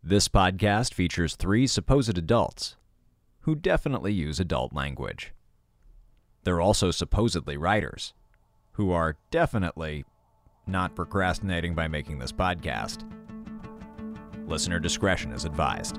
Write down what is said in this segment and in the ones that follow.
This podcast features three supposed adults who definitely use adult language. They're also supposedly writers who are definitely not procrastinating by making this podcast. Listener discretion is advised.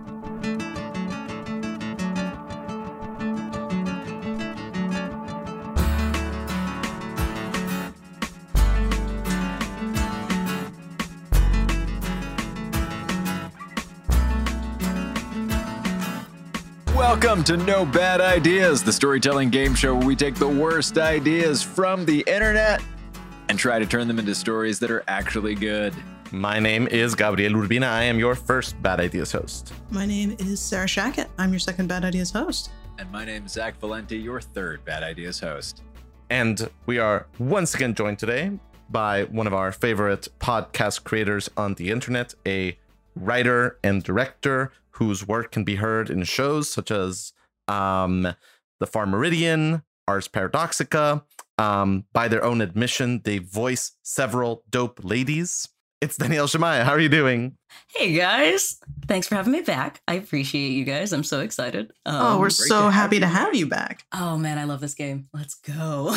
Welcome to No Bad Ideas, the storytelling game show where we take the worst ideas from the internet and try to turn them into stories that are actually good. My name is Gabriel Urbina. I am your first Bad Ideas host. My name is Sarah Shackett. I'm your second Bad Ideas host. And my name is Zach Valenti, your third Bad Ideas host. And we are once again joined today by one of our favorite podcast creators on the internet, a writer and director whose work can be heard in shows such as The Far Meridian, Ars Paradoxica. By their own admission, they voice several dope ladies. It's Danielle Shemaiah. How are you doing? Hey, guys. Thanks for having me back. I appreciate you guys. I'm so excited. We're so happy to have you back. Oh, man, I love this game. Let's go.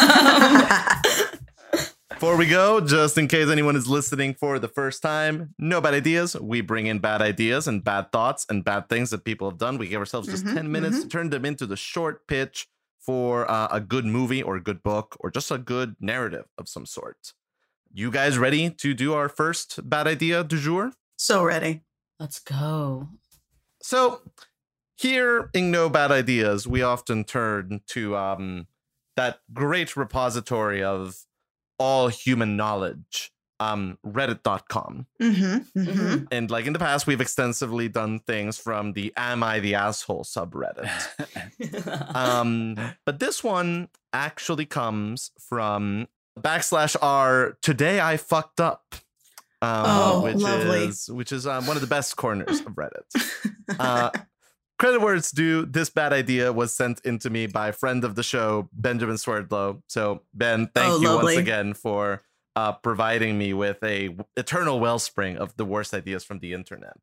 Before we go, just in case anyone is listening for the first time, No Bad Ideas. We bring in bad ideas and bad thoughts and bad things that people have done. We give ourselves just 10 minutes to turn them into the short pitch for a good movie or a good book or just a good narrative of some sort. You guys ready to do our first bad idea du jour? So ready. Let's go. So here in No Bad Ideas, we often turn to that great repository of all human knowledge, reddit.com. And like in the past, we've extensively done things from the Am I the Asshole subreddit. But this one actually comes from /r Today I Fucked Up. Which is one of the best corners of Reddit. Credit where it's due, this bad idea was sent in to me by a friend of the show, Benjamin Swerdlow. So, Ben, thank you once again for providing me with a eternal wellspring of the worst ideas from the internet.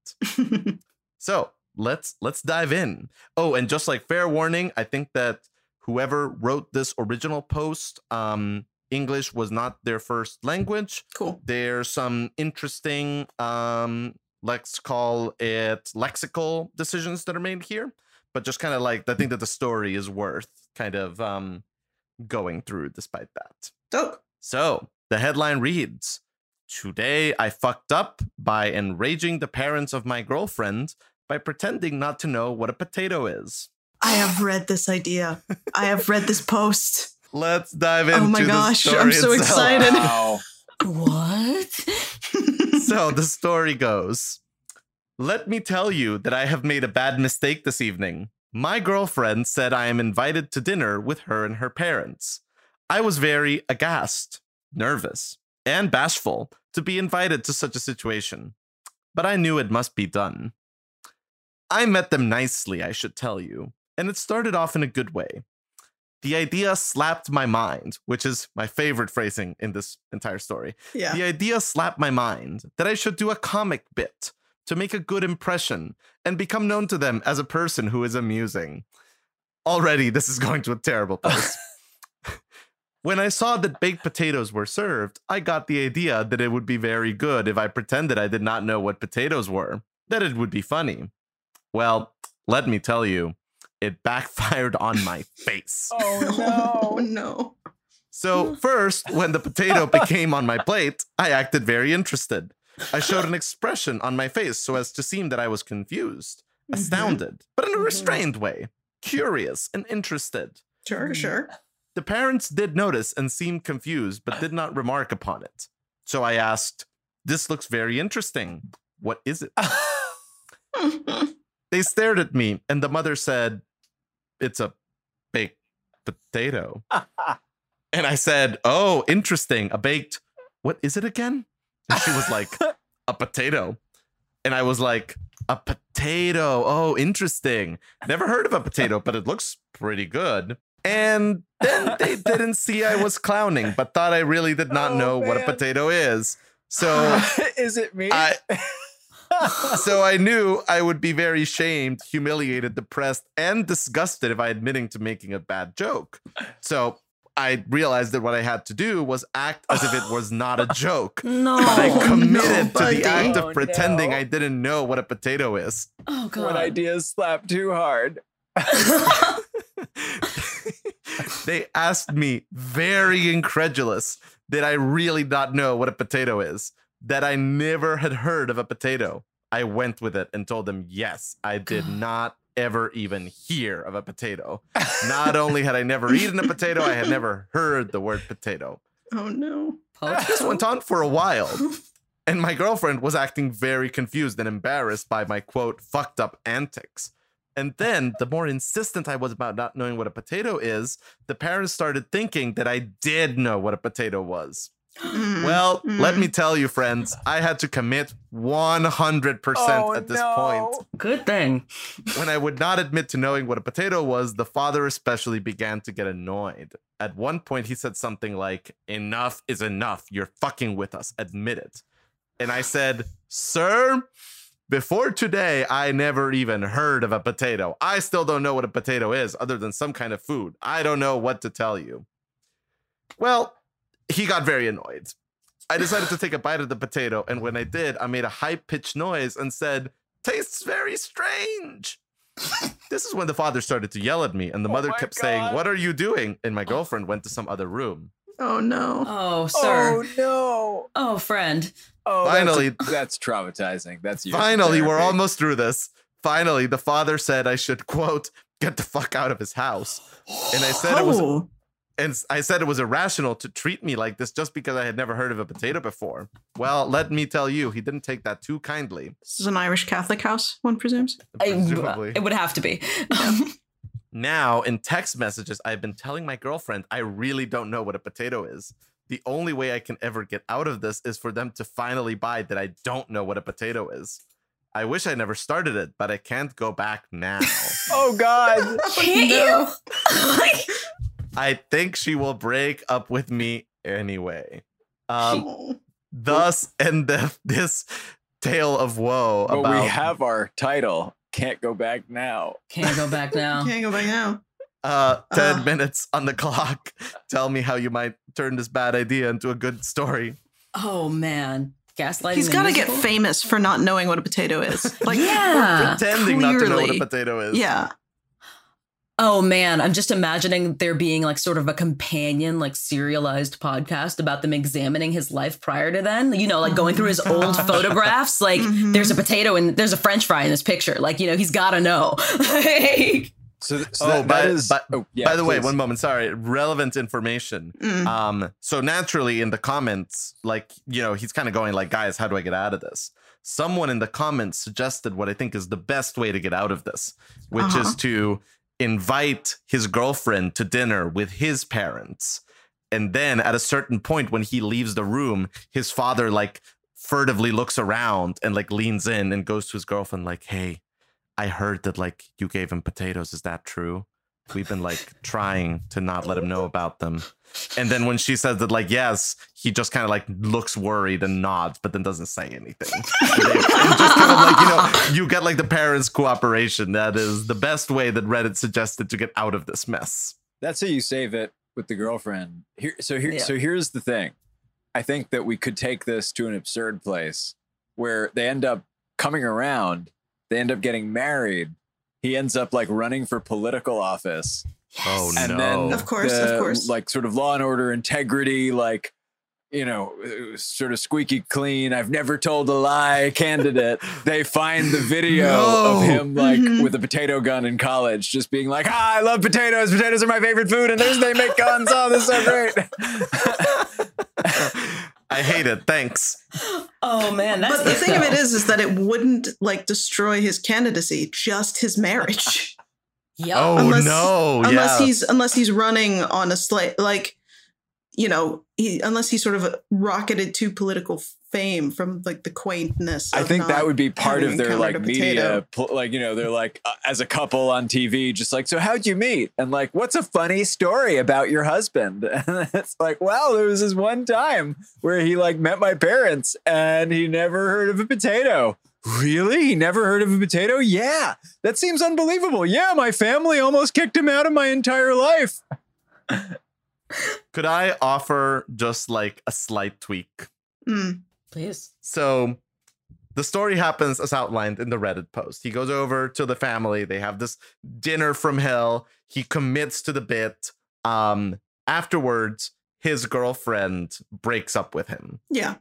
So, let's dive in. Oh, and just like fair warning, I think that whoever wrote this original post, English was not their first language. Cool. There's some interesting let's call it lexical decisions that are made here, but just kind of like I think that the story is worth kind of going through despite that. Dope. So the headline reads, "Today I fucked up by enraging the parents of my girlfriend by pretending not to know what a potato is." I have read this idea. I have read this post. Let's dive into Oh my gosh, I'm so excited. Wow. What? So the story goes, "Let me tell you that I have made a bad mistake this evening. My girlfriend said I am invited to dinner with her and her parents. I was very aghast, nervous, and bashful to be invited to such a situation, but I knew it must be done. I met them nicely, I should tell you, and it started off in a good way. The idea slapped my mind," which is my favorite phrasing in this entire story. Yeah. "The idea slapped my mind that I should do a comic bit to make a good impression and become known to them as a person who is amusing. Already, this is going to a terrible place. When I saw that baked potatoes were served, I got the idea that it would be very good if I pretended I did not know what potatoes were, that it would be funny. Well, let me tell you, it backfired on my face." Oh no. So first, when the potato became on my plate, I acted very interested. I showed an expression on my face so as to seem that I was confused, astounded, but in a restrained way, curious and interested. Sure. The parents did notice and seemed confused, but did not remark upon it. So I asked, "This looks very interesting. What is it?" They stared at me, and the mother said, "It's a baked potato." And I said, "Oh, interesting. A baked, what is it again?" And she was like, "A potato." And I was like, "A potato. Oh, interesting. Never heard of a potato, but it looks pretty good." And then they didn't see I was clowning, but thought I really did not know what a potato is. So is it me? So I knew I would be very shamed, humiliated, depressed, and disgusted if I admitting to making a bad joke. So I realized that what I had to do was act as if it was not a joke. No. But I committed to buddy. the act of Oh, pretending no. I didn't know what a potato is. Oh God. When ideas slap too hard. They asked me, very incredulous, did I really not know what a potato is? That I never had heard of a potato. I went with it and told them, yes, I did not ever even hear of a potato. Not only had I never eaten a potato, I had never heard the word potato. Oh no. This went on for a while. And my girlfriend was acting very confused and embarrassed by my, quote, fucked up antics. And then, the more insistent I was about not knowing what a potato is, the parents started thinking that I did know what a potato was. Well, let me tell you, friends, I had to commit 100% at this point. Good thing. When I would not admit to knowing what a potato was, the father especially began to get annoyed. At one point, he said something like, enough is enough. You're fucking with us. Admit it. And I said, sir, before today, I never even heard of a potato. I still don't know what a potato is other than some kind of food. I don't know what to tell you. Well, he got very annoyed. I decided to take a bite of the potato, and when I did, I made a high-pitched noise and said, tastes very strange. This is when the father started to yell at me, and the mother kept saying, what are you doing? And my girlfriend went to some other room. Oh no. Oh, sir. Oh no. Oh, friend. Oh, Finally. that's traumatizing. That's your Finally, we're therapy. almost through this. Finally, the father said I should, quote, get the fuck out of his house. And I said it was irrational to treat me like this just because I had never heard of a potato before. Well, let me tell you, he didn't take that too kindly. This is an Irish Catholic house, one presumes. Presumably. It would have to be. Now, in text messages, I've been telling my girlfriend I really don't know what a potato is. The only way I can ever get out of this is for them to finally buy that I don't know what a potato is. I wish I never started it, but I can't go back now. Oh God. Can't you? I think she will break up with me anyway. Oh. Thus endeth this tale of woe But about we have our title. Can't go back now. Can't go back now. Can't go back now. 10 minutes on the clock. Tell me how you might turn this bad idea into a good story. Oh man. Gaslighting. He's the got to get musical? famous for not knowing what a potato is. Like, Yeah. Pretending not to know what a clearly. potato is. yeah. Oh man, I'm just imagining there being like sort of a companion, like serialized podcast about them examining his life prior to then. You know, like going through his old photographs. Like there's a potato and there's a French fry in this picture. Like, you know, he's got to know. Like, So Oh, that is. Yeah, by the way, please. one moment. Sorry. Relevant information. So naturally in the comments, like, you know, he's kind of going like, guys, how do I get out of this? Someone in the comments suggested what I think is the best way to get out of this, which is to invite his girlfriend to dinner with his parents. And then at a certain point when he leaves the room, his father like furtively looks around and like leans in and goes to his girlfriend like, hey, I heard that like you gave him potatoes. Is that true? We've been like trying to not let him know about them. And then when she says that, like, yes, he just kind of like looks worried and nods, but then doesn't say anything. And just kind of like, you know, you get like the parents' cooperation. That is the best way that Reddit suggested to get out of this mess. That's how you save it with the girlfriend. So here's the thing. I think that we could take this to an absurd place where they end up coming around. They end up getting married. He ends up like running for political office. Oh, And no. then Of course, of course. like sort of law and order integrity, like, you know, sort of squeaky clean, I've never told a lie candidate. They find the video of him like with a potato gun in college, just being like, I love potatoes. Potatoes are my favorite food. And they make guns. Oh, this is so great. I hate it. Thanks. oh man, that's But the thing of it is that it wouldn't like destroy his candidacy, just his marriage. Yep. Oh, Unless- no. unless he's running on a slate, like, you know, unless he sort of rocketed to political fame from like the quaintness. I of think that not would be part having of their like encountered a potato. media, like, you know, they're like as a couple on TV, just like, so how'd you meet? And like, what's a funny story about your husband? And it's like, well, there was this one time where he like met my parents and he never heard of a potato. Really? He never heard of a potato? Yeah, that seems unbelievable. Yeah, my family almost kicked him out of my entire life. Could I offer just like a slight tweak? Please. So the story happens as outlined in the Reddit post. He goes over to the family. They have this dinner from hell. He commits to the bit. Afterwards, his girlfriend breaks up with him. Yeah.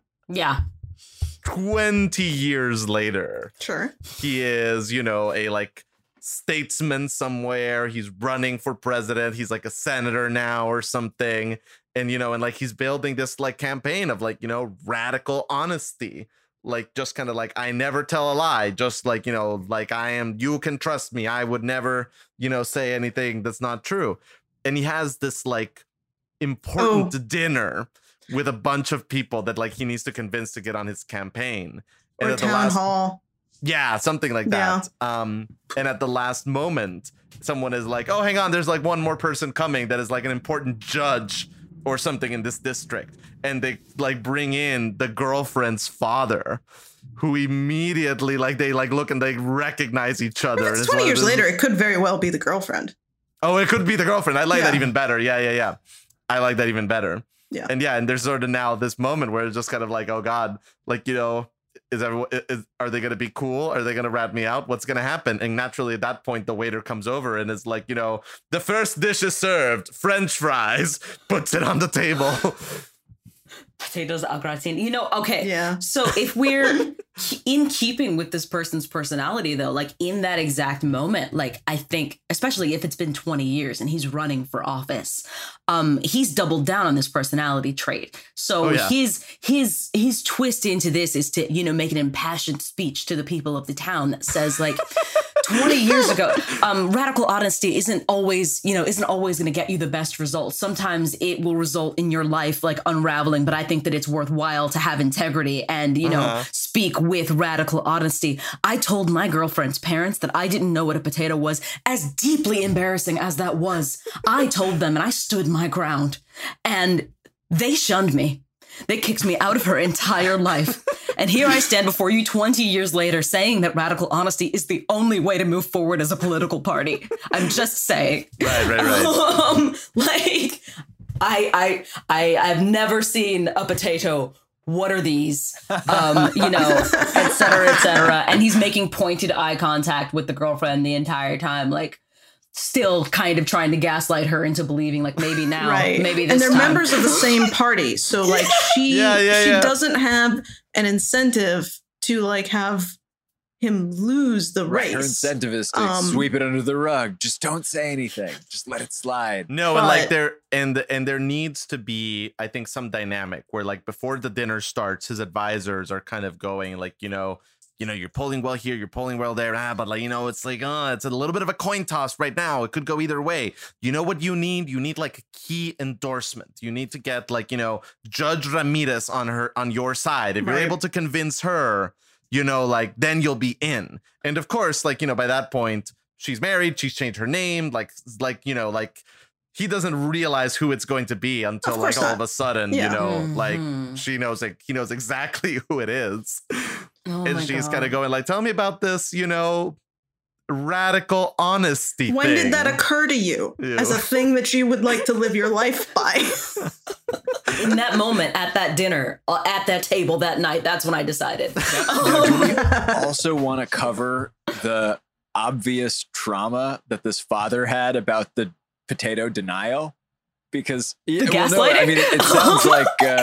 20 years later, Sure. he is, a like statesman somewhere. He's running for president. He's like a senator now or something. And, and like he's building this like campaign of like, radical honesty. Like just kind of like, I never tell a lie. Just like, like you can trust me. I would never, say anything that's not true. And he has this like important dinner with a bunch of people that like he needs to convince to get on his campaign. Or and at town hall. Yeah, something like that. And at the last moment, someone is like, oh, hang on, there's like one more person coming that is like an important judge or something in this district. And they like bring in the girlfriend's father, who immediately they look and they recognize each other. It's 20 years later, it could very well be the girlfriend. Oh, it could be the girlfriend. I like that even better. Yeah. I like that even better. Yeah. And there's sort of now this moment where it's just kind of like, oh God, like, are they going to be cool? Are they going to rat me out? What's going to happen? And naturally at that point, the waiter comes over and is like, the first dish is served, French fries, puts it on the table. Potatoes au gratin. Okay. Yeah. So if we're in keeping with this person's personality, though, like in that exact moment, like I think, especially if it's been 20 years and he's running for office, he's doubled down on this personality trait. So his twist into this is to, make an impassioned speech to the people of the town that says like 20 years ago, radical honesty isn't always going to get you the best results. Sometimes it will result in your life like unraveling, but I think that it's worthwhile to have integrity and, speak with radical honesty. I told my girlfriend's parents that I didn't know what a potato was, as deeply embarrassing as that was. I told them and I stood my ground, and they shunned me. They kicked me out of her entire life. And here I stand before you 20 years later saying that radical honesty is the only way to move forward as a political party. I'm just saying. Right. I've never seen a potato. What are these? Et cetera, et cetera. And he's making pointed eye contact with the girlfriend the entire time, like still kind of trying to gaslight her into believing like maybe now, maybe this And they're time. members of the same party. So like she doesn't have an incentive to like have him lose the race. Her incentive is to sweep it under the rug. Just don't say anything. Just let it slide. No, and like there needs to be, I think, some dynamic where like before the dinner starts, his advisors are kind of going like, you're polling well here, you're polling well there, but like, it's like, it's a little bit of a coin toss right now. It could go either way. You know what you need? You need like a key endorsement. You need to get like, Judge Ramirez on your side. If you're able to convince her, like then you'll be in. And of course, like, by that point, she's married, she's changed her name, like, he doesn't realize who it's going to be until like all of a sudden, like she knows, like he knows exactly who it is. And she's kind of going like, tell me about this, radical honesty When thing. did that occur to you as a thing that you would like to live your life by? In that moment, at that dinner, at that table that night, that's when I decided. Now, do we also want to cover the obvious trauma that this father had about the potato denial? Because gaslighting? I mean, it sounds like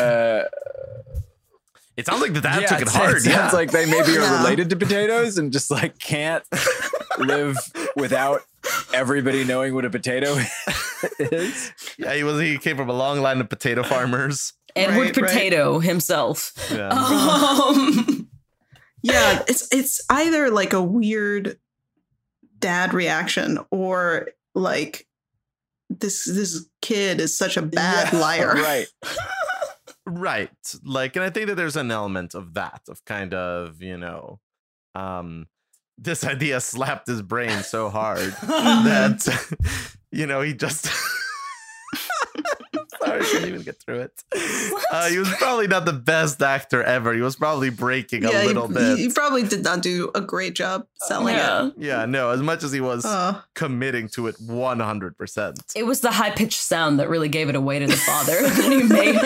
it sounds like the dad took it hard. It sounds like they maybe are related to potatoes and just like can't live without everybody knowing what a potato is. Yeah, he came from a long line of potato farmers. Edward Potato himself. Yeah. Yeah, it's either like a weird dad reaction or like this kid is such a bad liar. Right. Right. Like, and I think that there's an element of that, of kind of, this idea slapped his brain so hard that, he just Sorry, I couldn't even get through it. He was probably not the best actor ever. He was probably breaking a little bit. He probably did not do a great job selling it. Yeah, no, as much as he was committing to it 100%. It was the high-pitched sound that really gave it away to the father that he made.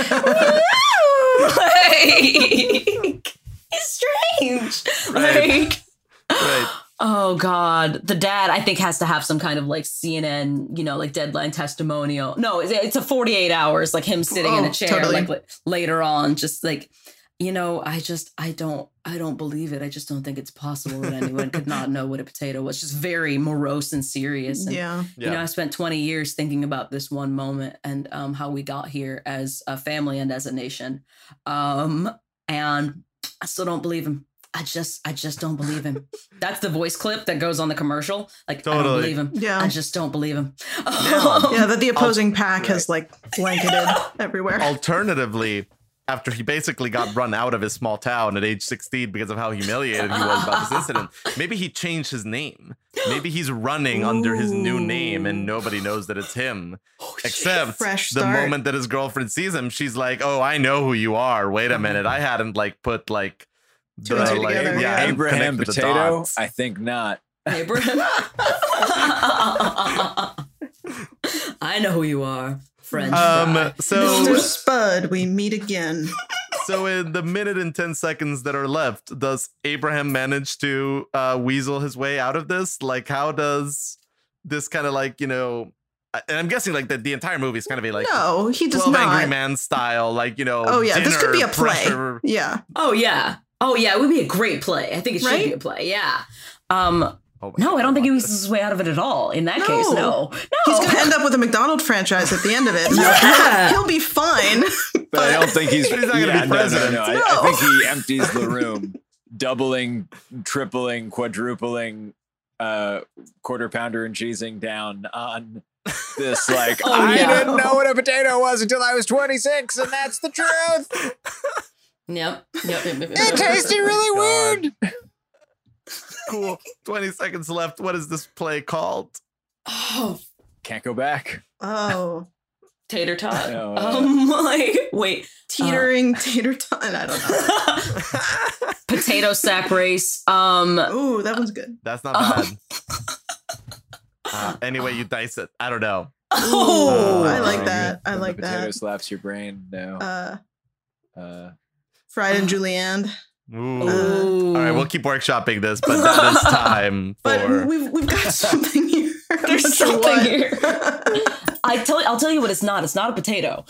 Like, he's strange. Right. Like, oh God. The dad, I think, has to have some kind of like CNN, like Deadline testimonial. No, it's a 48 hours, like him sitting in a chair, totally. like later on, just like, I don't believe it. I just don't think it's possible that anyone could not know what a potato was. Just very morose and serious. And, I spent 20 years thinking about this one moment and how we got here as a family and as a nation. And I still don't believe him. I just don't believe him. That's the voice clip that goes on the commercial. Like, totally. I don't believe him. Yeah. I just don't believe him. Yeah, that the opposing pack has like blanketed everywhere. Alternatively, after he basically got run out of his small town at age 16 because of how humiliated he was about this incident, maybe he changed his name. Maybe he's running under his new name and nobody knows that it's him. Except the moment that his girlfriend sees him, she's like, oh, I know who you are. Wait a minute. I hadn't put Abraham Potato? I think not. Abraham? I know who you are. French fry. So Mr. Spud, we meet again. So in the minute and 10 seconds that are left, does Abraham manage to weasel his way out of this? Like, how does this kind of and I'm guessing the entire movie is going to be like no, he does 12 not. Angry Man style, oh yeah, this could be a play. Pressure. Yeah. Oh yeah, it would be a great play. I think it should be a play. Yeah. No, I don't think he weasels his way out of it at all. In that case, no. He's going to end up with a McDonald's franchise at the end of it. He'll be fine. But I don't think he's not going to be president. No. I think he empties the room, doubling, tripling, quadrupling, quarter pounder and cheesing down on this. I didn't know what a potato was until I was 26, and that's the truth. Yep. It tasted really weird. Cool. 20 seconds left. What is this play called? Oh, can't go back. Oh, tater tot. No, wait, teetering tater tot. I don't know. Potato sack race. Ooh, that one's good. That's not bad. Anyway, you dice it. I don't know. I like that. I like potato that. slaps your brain. No. Fried and Julienne. Ooh. All right, we'll keep workshopping this, but that is time for. But we've got something here. There's something here. I'll tell you what it's not. It's not a potato.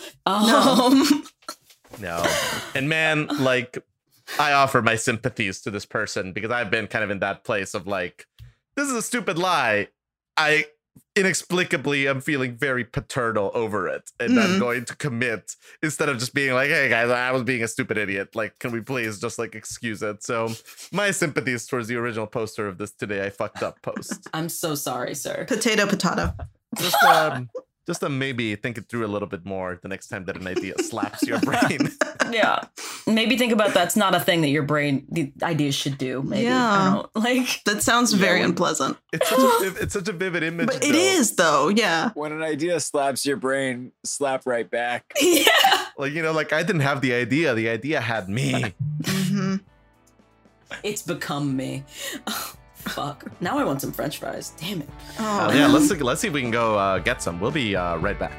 No. And man, I offer my sympathies to this person because I've been kind of in that place of this is a stupid lie. I inexplicably am feeling very paternal over it, and I'm going to commit instead of just being like, hey guys, I was being a stupid idiot, can we please just excuse it? So my sympathies towards the original poster of this Today I Fucked Up post. I'm so sorry, sir. Potato just to maybe think it through a little bit more the next time that an idea slaps your brain. Yeah, maybe think about that's not a thing that the ideas should do. Maybe. Yeah, that sounds very unpleasant. It's such a vivid image. But it is though. Yeah. When an idea slaps your brain, slap right back. Yeah. I didn't have the idea. The idea had me. Mm-hmm. It's become me. Oh, fuck. Now I want some French fries. Damn it. Oh yeah. Let's see if we can go get some. We'll be right back.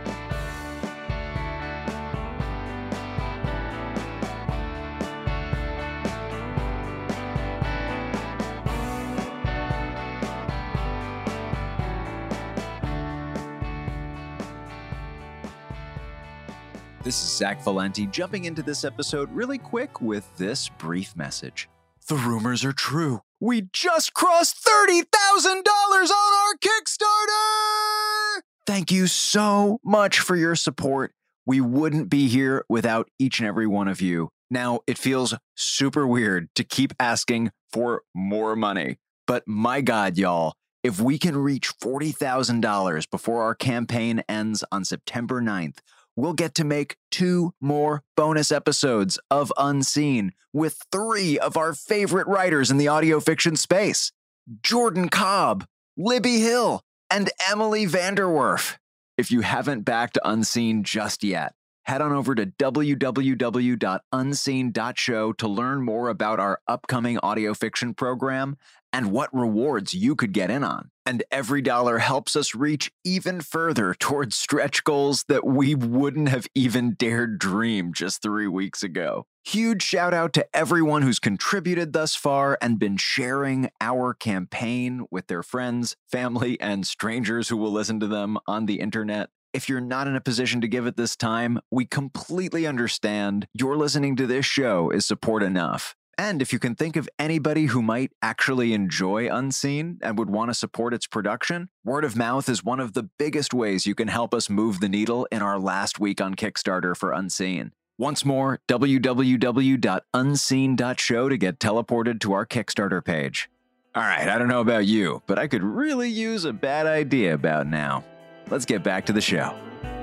This is Zach Valenti jumping into this episode really quick with this brief message. The rumors are true. We just crossed $30,000 on our Kickstarter! Thank you so much for your support. We wouldn't be here without each and every one of you. Now, it feels super weird to keep asking for more money. But my God, y'all, if we can reach $40,000 before our campaign ends on September 9th, we'll get to make 2 more bonus episodes of Unseen with 3 of our favorite writers in the audio fiction space, Jordan Cobb, Libby Hill, and Emily Vanderwerf. If you haven't backed Unseen just yet, head on over to www.unseen.show to learn more about our upcoming audio fiction program and what rewards you could get in on. And every dollar helps us reach even further towards stretch goals that we wouldn't have even dared dream just 3 weeks ago. Huge shout out to everyone who's contributed thus far and been sharing our campaign with their friends, family, and strangers who will listen to them on the internet. If you're not in a position to give at this time, we completely understand. Your listening to this show is support enough. And if you can think of anybody who might actually enjoy Unseen and would want to support its production, word of mouth is one of the biggest ways you can help us move the needle in our last week on Kickstarter for Unseen. Once more, www.unseen.show to get teleported to our Kickstarter page. All right, I don't know about you, but I could really use a bad idea about now. Let's get back to the show.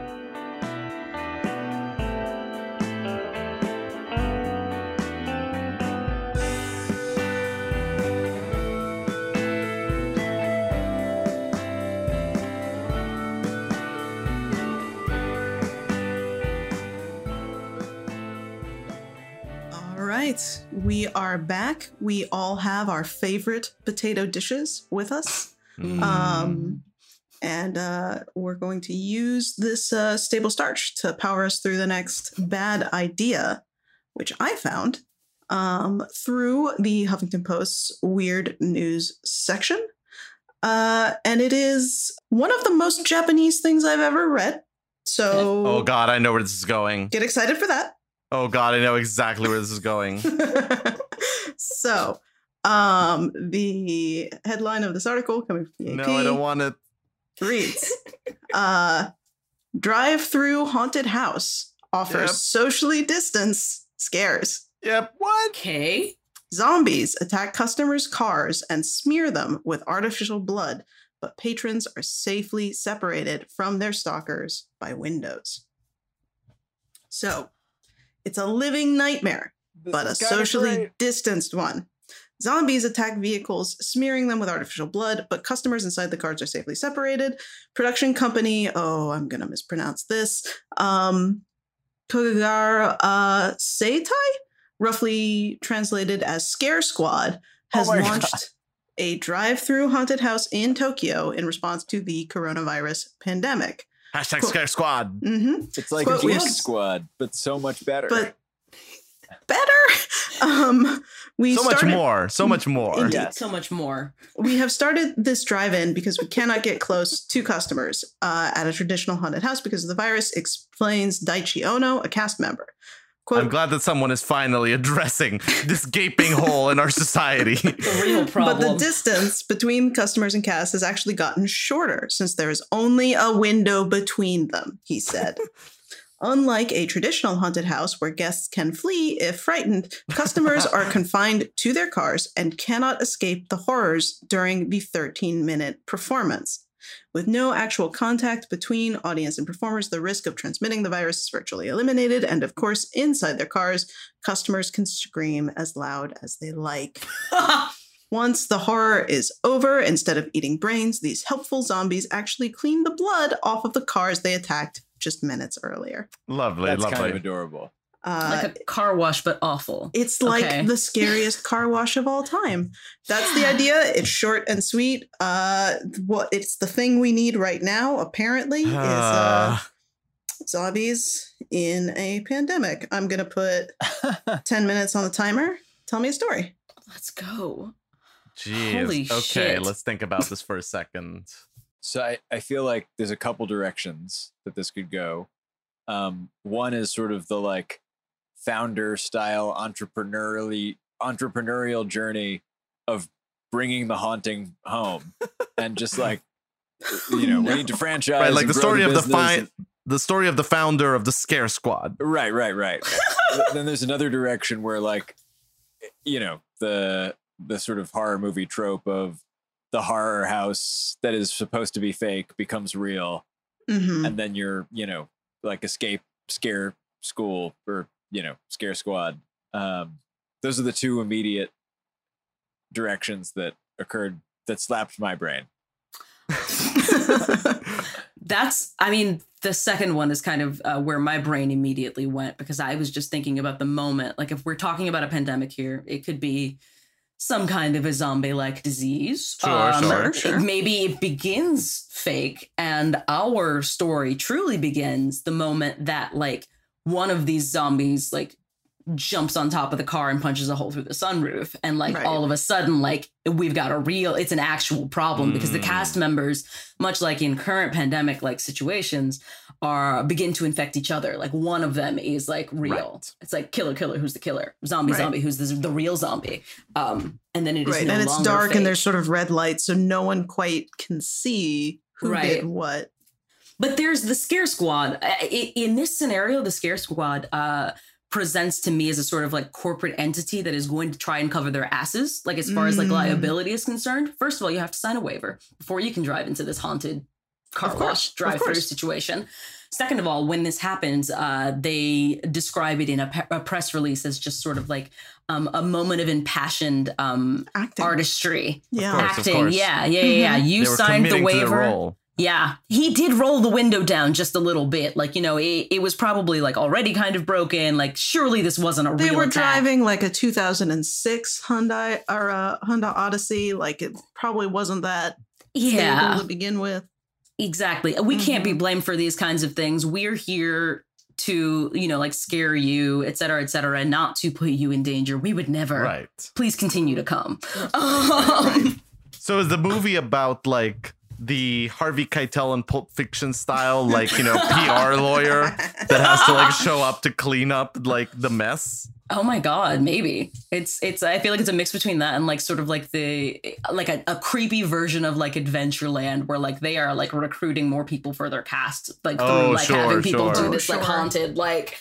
We are back. We all have our favorite potato dishes with us. And we're going to use this stable starch to power us through the next bad idea, which I found through the Huffington Post's Weird News section. And it is one of the most Japanese things I've ever read. So, oh God, I know where this is going. Get excited for that. Oh God, I know exactly where this is going. So, the headline of this article coming from the AP. No, I don't want it. Reads, drive-through haunted house offers socially distanced scares. Yep. What? Okay. Zombies attack customers' cars and smear them with artificial blood, but patrons are safely separated from their stalkers by windows. So, it's a living nightmare, but a socially distanced one. Zombies attack vehicles, smearing them with artificial blood, but customers inside the cars are safely separated. Production company, I'm going to mispronounce this, Kogagara Seitai, roughly translated as Scare Squad, has launched a drive-through haunted house in Tokyo in response to the coronavirus pandemic. Hashtag Scare Squad. Mm-hmm. It's like a Geek Squad, but so much better. But better? So much more. Indeed. Yeah, so much more. We have started this drive-in because we cannot get close to customers at a traditional haunted house because of the virus, explains Daichi Ono, a cast member. Quote, I'm glad that someone is finally addressing this gaping hole in our society. The real problem. But the distance between customers and cast has actually gotten shorter since there is only a window between them, he said. Unlike a traditional haunted house where guests can flee if frightened, customers are confined to their cars and cannot escape the horrors during the 13-minute performance. With no actual contact between audience and performers, the risk of transmitting the virus is virtually eliminated. And of course, inside their cars, customers can scream as loud as they like. Once the horror is over, instead of eating brains, these helpful zombies actually clean the blood off of the cars they attacked just minutes earlier. Lovely, That's lovely. kind of adorable. Like a car wash, but awful. It's like the scariest car wash of all time. That's the idea. It's short and sweet. It's the thing we need right now, apparently, is zombies in a pandemic. I'm going to put 10 minutes on the timer. Tell me a story. Let's go. Jeez. Holy okay, shit. let's think about this for a second. So I feel like there's a couple directions that this could go. One is sort of the like founder style entrepreneurial journey of bringing the haunting home and just like, we need to franchise. Right, like and the grow story of business the story of the founder of the Scare Squad. Right. Then there's another direction where like, the sort of horror movie trope of the horror house that is supposed to be fake becomes real. Mm-hmm. And then you're, like escape scare school or, Scare Squad. Those are the two immediate directions that occurred that slapped my brain. the second one is kind of where my brain immediately went, because I was just thinking about the moment. Like, if we're talking about a pandemic here, it could be some kind of a zombie-like disease. Sure. Maybe it begins fake, and our story truly begins the moment that, like, one of these zombies, like, jumps on top of the car and punches a hole through the sunroof. And, like, all of a sudden, like, we've got it's an actual problem, because the cast members, much like in current pandemic-like situations, begin to infect each other. Like, one of them is, like, real. Right. It's like killer, who's the killer? Zombie, who's the real zombie? And then it is no and it's longer dark fake. And there's sort of red lights, so no one quite can see who did what. But there's the Scare Squad. In this scenario, the Scare Squad presents to me as a sort of like corporate entity that is going to try and cover their asses. Like, as far as like liability is concerned, first of all, you have to sign a waiver before you can drive into this haunted car wash drive-through situation. Second of all, when this happens, they describe it in a press release as just sort of like a moment of impassioned artistry. Yeah. Acting. Yeah. You signed the waiver. Yeah, he did roll the window down just a little bit. Like, you know, it was probably like already kind of broken. Like, surely this wasn't a real attack. They were driving like a 2006 Honda Odyssey. Like, it probably wasn't that stable to begin with. Exactly. We can't be blamed for these kinds of things. We're here to, you know, like, scare you, et cetera, and not to put you in danger. We would never. Right. Please continue to come. So is the movie about, like, the Harvey Keitel and Pulp Fiction style, like, you know, PR lawyer that has to, like, show up to clean up, like, the mess? Oh my God, maybe. It's I feel like it's a mix between that and, like, sort of like a creepy version of, like, Adventureland, where, like, they are, like, recruiting more people for their cast, like, through like having people do this like haunted, like,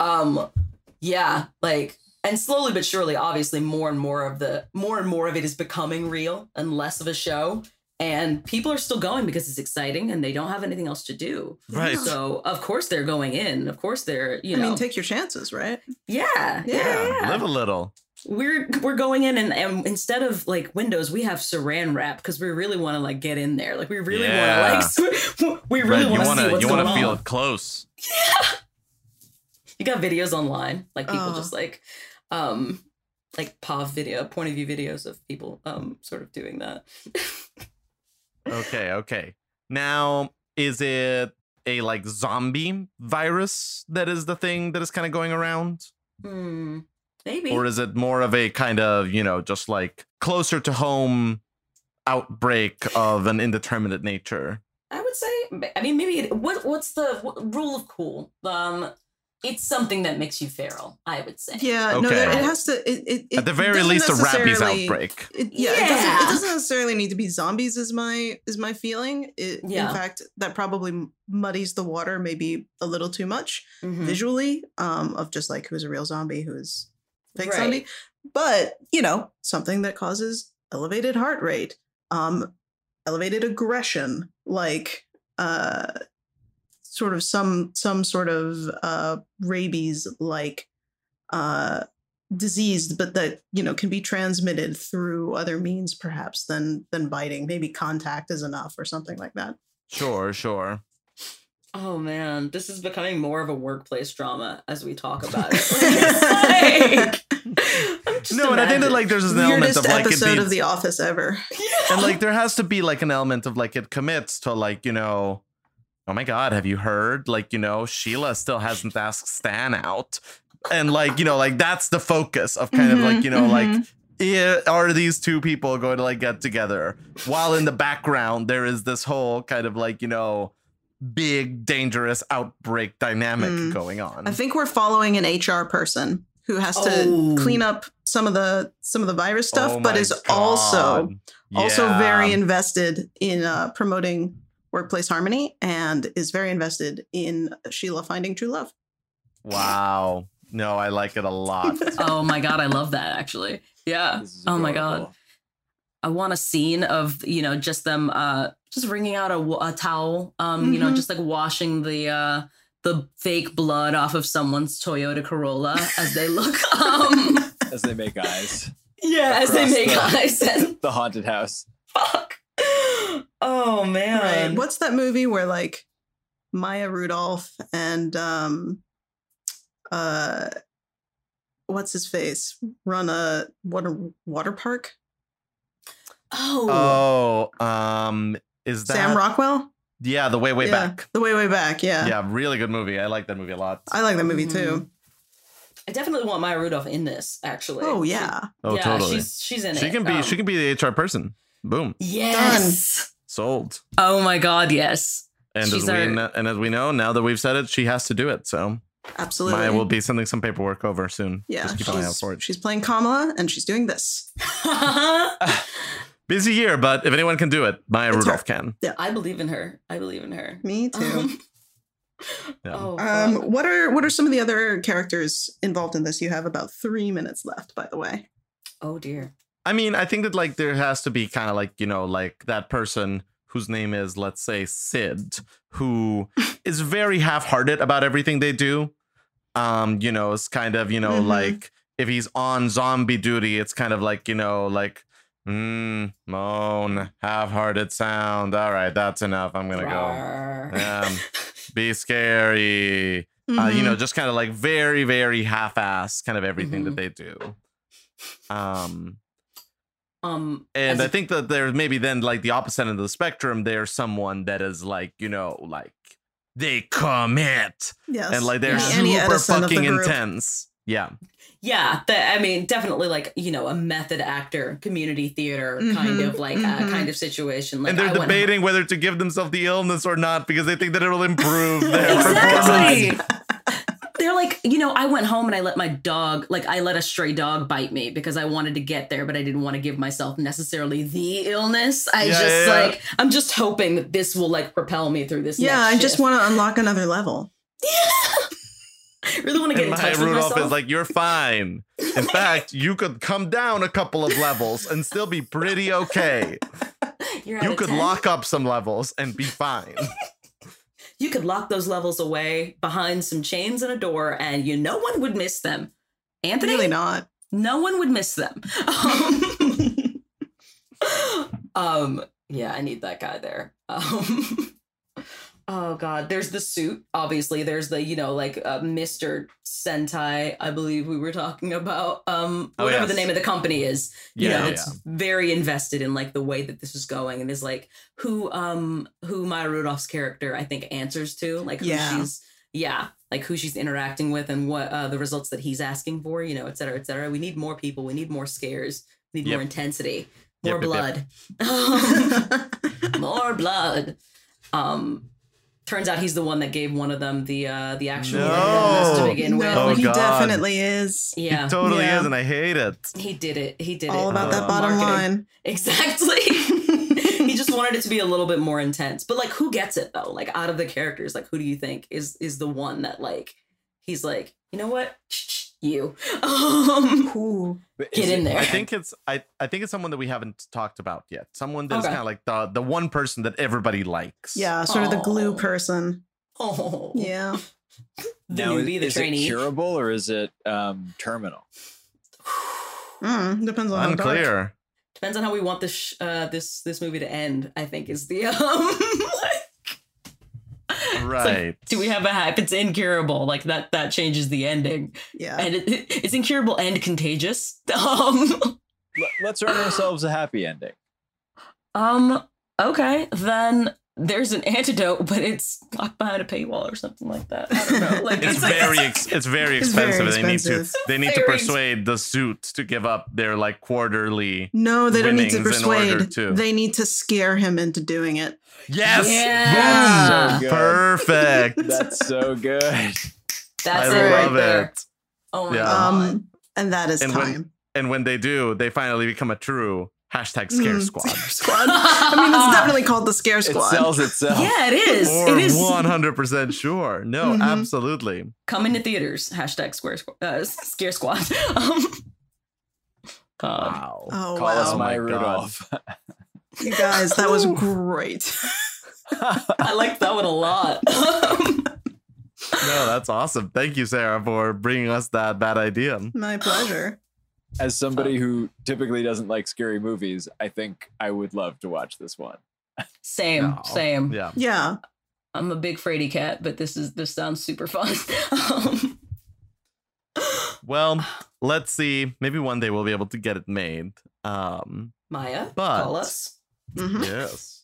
like, and slowly but surely, obviously, more and more of it is becoming real and less of a show. And people are still going because it's exciting and they don't have anything else to do. Right. So, of course, they're going in. Of course, they're, you know. I mean, take your chances, right? Yeah. Live a little. We're going in and instead of, like, windows, we have saran wrap because we really want to, like, get in there. Like, we really want to, like, we really want to see what's going on. You want to feel close. Yeah. You got videos online, like, people just, like POV video, point of view videos of people sort of doing that. Okay. Now, is it a, like, zombie virus that is the thing that is kind of going around? Maybe. Or is it more of a kind of, you know, just like closer to home outbreak of an indeterminate nature? I would say, I mean, maybe what's the rule of cool? It's something that makes you feral, I would say. Yeah, okay. No, it has to. It at the very least, a rabies outbreak. It doesn't necessarily need to be zombies. Is my feeling. In fact, that probably muddies the water, maybe a little too much visually, of just like who's a real zombie, who's fake zombie. But, you know, something that causes elevated heart rate, elevated aggression, like sort of some sort of rabies like disease, but that, you know, can be transmitted through other means perhaps than biting. Maybe contact is enough or something like that. Sure. Oh man, this is becoming more of a workplace drama as we talk about it. No, and I think that, like, there's an element of, like, episode of The Office ever. Yeah. And, like, there has to be, like, an element of, like, it commits to, like, you know, oh my God, have you heard? Like, you know, Sheila still hasn't asked Stan out. And, like, you know, like, that's the focus of kind of, like, you know, like, are these two people going to, like, get together? While in the background, there is this whole kind of, like, you know, big, dangerous outbreak dynamic going on. I think we're following an HR person who has to clean up some of the virus stuff, but is also very invested in promoting workplace harmony and is very invested in Sheila finding true love. Wow. No, I like it a lot. Oh my God, I love that, actually. Yeah. Oh my God. I want a scene of, you know, just them just wringing out a towel, you know, just like washing the fake blood off of someone's Toyota Corolla as they look as they make eyes. Yeah, as they make eyes. The haunted house. Fuck. Oh man. Right. What's that movie where, like, Maya Rudolph and what's his face run a water park? Is that Sam Rockwell? Yeah, The Way Back. The Way Back. Yeah. Yeah, really good movie. I like that movie a lot. I like that movie too. I definitely want Maya Rudolph in this. Actually. Oh yeah. Totally. She's in it. She can be the HR person. Boom. Yes. Sold. Oh my God. Yes. And as we know, now that we've said it, she has to do it. So absolutely, Maya will be sending some paperwork over soon. Yeah, just keep an eye out for it. She's playing Kamala, and she's doing this. Busy year, but if anyone can do it, Maya Rudolph can. Yeah, I believe in her. Me too. Yeah. What are some of the other characters involved in this? You have about 3 minutes left, by the way. Oh dear. I mean, I think that like there has to be kind of like, like that person whose name is, let's say, Sid, who is very half-hearted about everything they do. It's kind of, like if he's on zombie duty, it's kind of like, like, moan, half-hearted sound. All right, that's enough. I'm going to go. Be scary. Just kind of like very, very half-ass kind of everything that they do. And I think that there's maybe then like the opposite end of the spectrum. There's someone that is like, like they commit. Yes. And like they're Annie super Edison fucking intense. Yeah. Yeah. I mean, definitely like, a method actor, community theater kind of like kind of situation. Like, and they're debating whether to give themselves the illness or not because they think that it'll improve their exactly. performance. They're like, I went home and I let my dog, I let a stray dog bite me because I wanted to get there, but I didn't want to give myself necessarily the illness. I'm just hoping that this will like propel me through this. Yeah, next I just want to unlock another level. I really want to get in touch with Rudolph myself. is like, you're fine. In fact, you could come down a couple of levels and still be pretty okay. You could lock up some levels and be fine. You could lock those levels away behind some chains and a door, and no one would miss them. Anthony? Really not. No one would miss them. Yeah, I need that guy there. Oh God, there's the suit. Obviously, there's the Mr. Sentai. I believe we were talking about whatever the name of the company is. It's very invested in like the way that this is going, and is like who Maya Rudolph's character I think answers to, like who she's interacting with, and what the results that he's asking for. Et cetera, et cetera. We need more people. We need more scares. We need more intensity. More blood. More blood. Turns out he's the one that gave one of them the actual illness to begin with. No, he definitely is. Yeah, he totally is, and I hate it. He did it. All about that bottom line. Exactly. He just wanted it to be a little bit more intense. But like, who gets it though? Like, out of the characters, like, who do you think is the one that like he's like, you know what? You get in there. I think it's someone that we haven't talked about yet. Someone that's kind of like the one person that everybody likes. Yeah, sort of the glue person. Oh, yeah. Now, is it curable or is it terminal? Depends on unclear. Depends on how we want this this movie to end. I think is the right. Like, do we have if it's incurable, like that changes the ending. Yeah. And it's incurable and contagious. Let's earn ourselves a happy ending. Okay, then there's an antidote, but it's locked behind a paywall or something like that. I don't know. Like it's very expensive. They need to persuade the suit to give up their like quarterly. No, they don't need to persuade. They need to scare him into doing it. Yes. Yeah. So perfect. That's so good. That's I love it. Oh my God. And that is time. And when they do, they finally become a true #Scare Squad. I mean, it's definitely called the Scare Squad. It sells itself. Yeah, it is. It is 100% sure. No, absolutely. Come into theaters. #Scare Squad. God. Wow. Oh, Call us Maya Rudolph. You guys, that was great. I liked that one a lot. No, that's awesome. Thank you, Sarah, for bringing us that bad idea. My pleasure. As somebody who typically doesn't like scary movies, I think I would love to watch this one. Same. Yeah. Yeah. I'm a big fraidy cat, but this sounds super fun. Well, let's see. Maybe one day we'll be able to get it made. Maya, but, call us. Yes.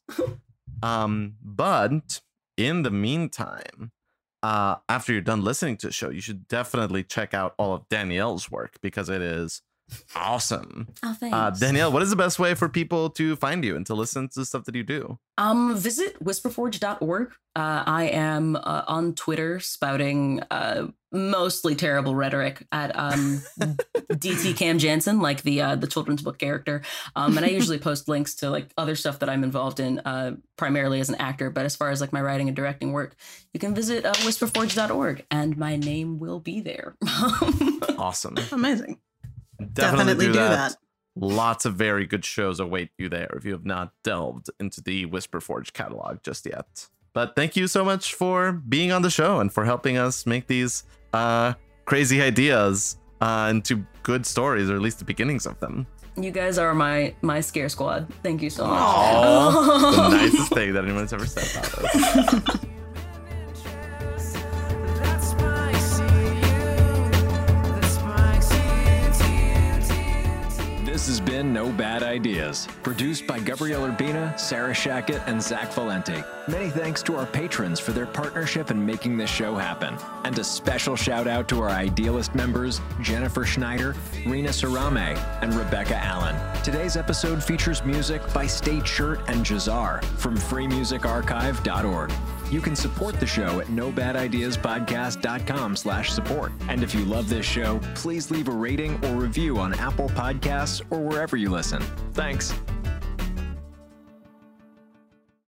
But in the meantime, after you're done listening to the show, you should definitely check out all of Danielle's work because it is awesome. Oh, thanks. Danielle, what is the best way for people to find you and to listen to the stuff that you do? Visit whisperforge.org. I am on Twitter spouting mostly terrible rhetoric at DT Cam Jansen, like the children's book character. And I usually post links to like other stuff that I'm involved in, primarily as an actor. But as far as like my writing and directing work, you can visit whisperforge.org and my name will be there. Awesome. Amazing. Definitely do that. Lots of very good shows await you there if you have not delved into the Whisperforge catalog just yet. But thank you so much for being on the show and for helping us make these crazy ideas into good stories, or at least the beginnings of them. You guys are my scare squad. Thank you so much. Aww. The nicest thing that anyone's ever said about us. This has been No Bad Ideas, produced by Gabrielle Urbina, Sarah Shackett, and Zach Valenti. Many thanks to our patrons for their partnership in making this show happen. And a special shout out to our Idealist members, Jennifer Schneider, Rena Sarame, and Rebecca Allen. Today's episode features music by State Shirt and Jazar from freemusicarchive.org. You can support the show at nobadideaspodcast.com/support. And if you love this show, please leave a rating or review on Apple Podcasts or wherever you listen. Thanks.